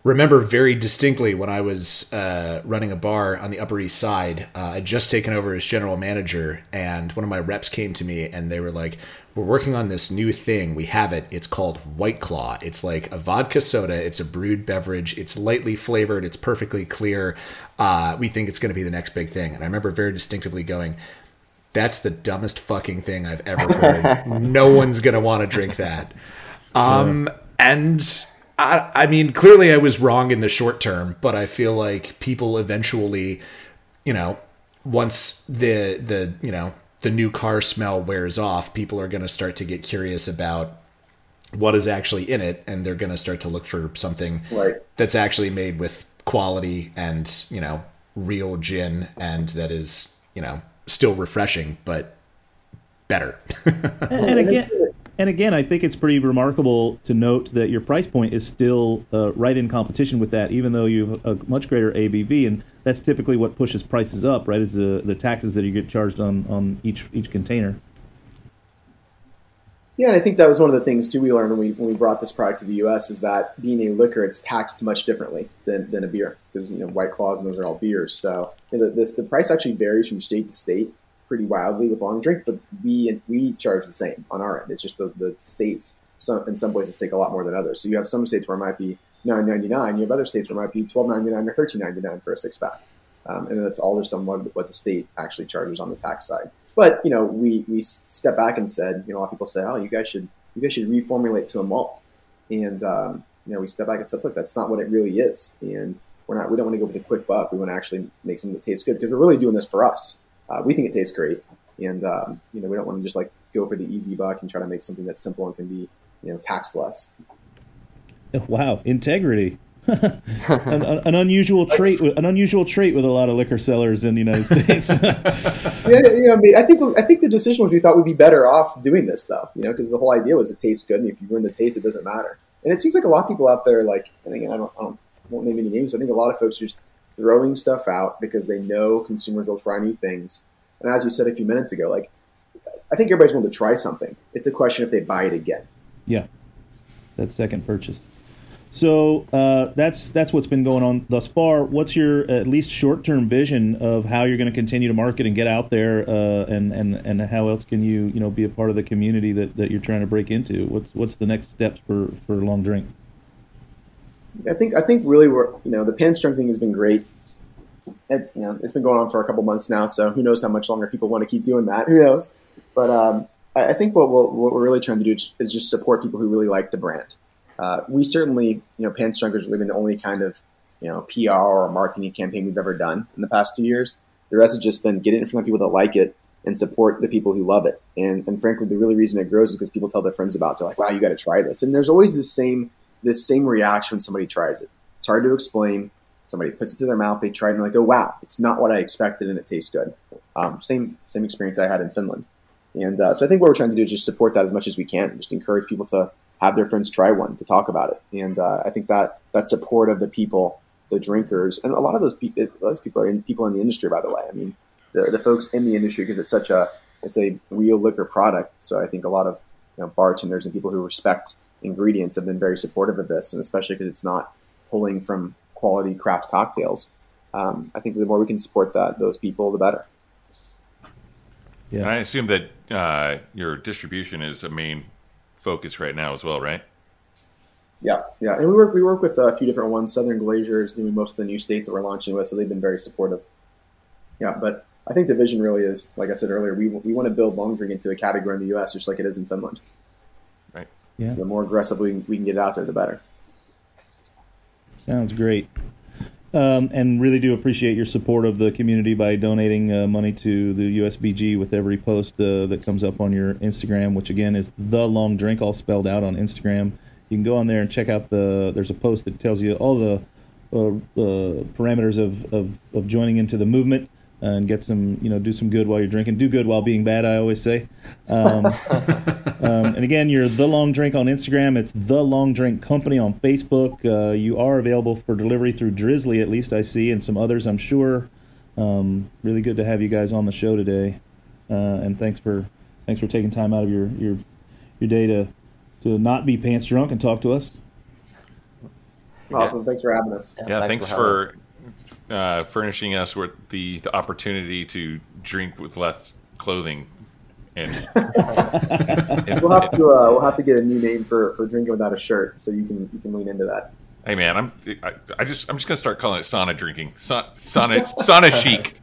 remember very distinctly when I was uh, running a bar on the Upper East Side. Uh, I'd just taken over as general manager, and one of my reps came to me and they were like, we're working on this new thing. We have it. It's called White Claw. It's like a vodka soda. It's a brewed beverage. It's lightly flavored. It's perfectly clear. Uh, we think it's going to be the next big thing. And I remember very distinctively going, that's the dumbest fucking thing I've ever heard. No one's going to want to drink that. Um, and I, I mean, clearly I was wrong in the short term, but I feel like people eventually, you know, once the, the, you know, the new car smell wears off, people are going to start to get curious about what is actually in it. And they're going to start to look for something right. that's actually made with quality and, you know, real gin, and that is, you know, still refreshing, but better. and again, and again, I think it's pretty remarkable to note that your price point is still uh, right in competition with that, even though you have a much greater A B V, and that's typically what pushes prices up, right? Is the the taxes that you get charged on, on each each container. Yeah, and I think that was one of the things too we learned when we when we brought this product to the U S is that being a liquor, it's taxed much differently than, than a beer, because you know White Claws and those are all beers. So you know, this the price actually varies from state to state pretty wildly with long drink, but we we charge the same on our end. It's just the, the states some in some places take a lot more than others. So you have some states where it might be nine ninety-nine. You have other states where it might be twelve ninety-nine or thirteen ninety-nine for a six pack, um, and that's all just on what, what the state actually charges on the tax side. But you know, we we step back and said, you know, a lot of people say, oh, you guys should you guys should reformulate to a malt, and um, you know, we step back and said, look, that's not what it really is, and we're not we don't want to go with a quick buck. We want to actually make something that tastes good, because we're really doing this for us. Uh, we think it tastes great, and um, you know, we don't want to just like go for the easy buck and try to make something that's simple and can be, you know, taxed less. Wow, integrity. an, an unusual trait, an unusual trait with a lot of liquor sellers in the United States. yeah, you know, I, mean, I think I think the decision was we thought we'd be better off doing this though, you know, because the whole idea was it tastes good, and if you ruin the taste, it doesn't matter. And it seems like a lot of people out there, like I think I don't, I don't won't name any names. But I think a lot of folks are just throwing stuff out because they know consumers will try new things. And as you said a few minutes ago, like I think everybody's willing to try something. It's a question if they buy it again. Yeah, that second purchase. So uh, that's that's what's been going on thus far. What's your at least short-term vision of how you're going to continue to market and get out there, uh, and and and how else can you you know be a part of the community that, that you're trying to break into? What's what's the next steps for, for Long Drink? I think I think really we're you know the pan strength thing has been great. It's, you know, it's been going on for a couple months now, so who knows how much longer people want to keep doing that? Who knows? But um, I, I think what we'll, what we're really trying to do is just support people who really like the brand. Uh, we certainly, you know, Pan Strunkers have been the only kind of, you know, P R or marketing campaign we've ever done in the past two years. The rest has just been get it in front of people that like it and support the people who love it. And and frankly, the really reason it grows is because people tell their friends about it. They're like, wow, you got to try this. And there's always this same this same reaction when somebody tries it. It's hard to explain. Somebody puts it to their mouth, they try it, and they're like, oh, wow, it's not what I expected, and it tastes good. Um, same same experience I had in Finland. And uh, so I think what we're trying to do is just support that as much as we can, just encourage people to have their friends try one, to talk about it. And uh, I think that that support of the people, the drinkers, and a lot of those people, those people are in, people in the industry, by the way. I mean, the, the folks in the industry, because it's such a, it's a real liquor product. So I think a lot of you know, bartenders and people who respect ingredients have been very supportive of this, and especially because it's not pulling from quality craft cocktails. Um, I think the more we can support that, those people, the better. Yeah. And I assume that uh, your distribution is a main focus right now as well, right? Yeah, yeah, and we work we work with a few different ones. Southern Glacier is doing most of the new states that we're launching with, so they've been very supportive. Yeah, but I think the vision really is, like I said earlier, we we want to build long drink into a category in the U S just like it is in Finland. Right. Yeah. So the more aggressively we can get it out there, the better. Sounds great. Um, and really do appreciate your support of the community by donating uh, money to the U S B G with every post uh, that comes up on your Instagram, which again is The Long Drink, all spelled out on Instagram. You can go on there and check out the, there's a post that tells you all the uh, uh, parameters of, of, of joining into the movement and get some, you know, do some good while you're drinking. Do good while being bad, I always say. Um, um, and again, you're The Long Drink on Instagram. It's The Long Drink Company on Facebook. Uh, you are available for delivery through Drizzly, at least I see, and some others, I'm sure. Um, really good to have you guys on the show today. Uh, and thanks for thanks for taking time out of your your, your day to, to not be pants drunk and talk to us. Awesome. Thanks for having us. Yeah, thanks thanks for for, uh, furnishing us with the, the opportunity to drink with less clothing. And, and We'll have to uh, we'll have to get a new name for, for drinking without a shirt, so you can you can lean into that. hey, man, I'm I, I just I'm just gonna start calling it sauna drinking, Sa- sauna sauna chic.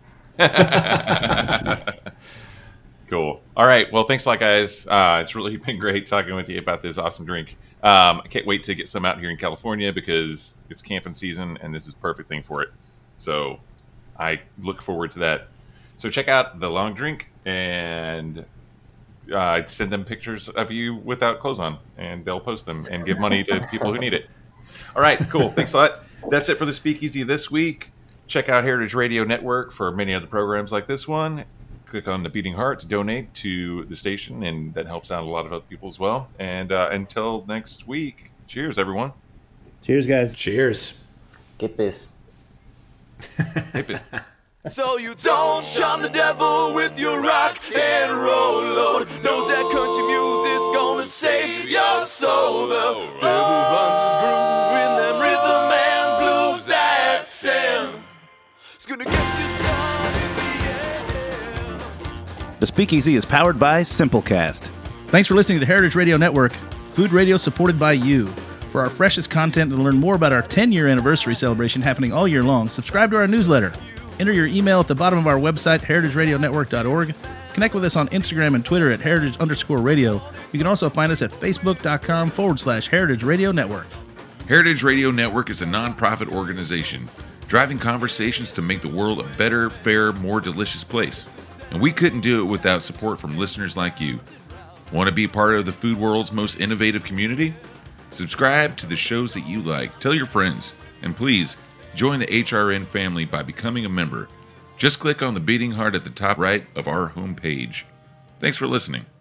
Cool. All right. Well, thanks a lot, guys. Uh, it's really been great talking with you about this awesome drink. Um, I can't wait to get some out here in California because it's camping season, and this is a perfect thing for it. So I look forward to that. So check out The Long Drink and uh, send them pictures of you without clothes on, and they'll post them and give money to people who need it. All right. Cool. Thanks a lot. That's it for the Speakeasy this week. Check out Heritage Radio Network for many other programs like this one. Click on the Beating Heart to donate to the station, and that helps out a lot of other people as well. And uh, until next week, cheers, everyone. Cheers, guys. Cheers. Keep this. Hip it. So you don't shun the devil with your rock and roll load. Knows that country music's gonna save your soul. The devil runs his groove in them rhythm and blues that sing. It's gonna get you some in the end. The Speakeasy is powered by Simplecast. Thanks for listening to Heritage Radio Network, food radio supported by you. For our freshest content and to learn more about our ten-year anniversary celebration happening all year long, subscribe to our newsletter. Enter your email at the bottom of our website, heritage radio network dot org. Connect with us on Instagram and Twitter at heritage underscore radio. You can also find us at facebook.com forward slash heritage radio network. Heritage Radio Network is a nonprofit organization driving conversations to make the world a better, fairer, more delicious place. And we couldn't do it without support from listeners like you. Want to be part of the food world's most innovative community? Subscribe to the shows that you like, tell your friends, and please join the H R N family by becoming a member. Just click on the beating heart at the top right of our homepage. Thanks for listening.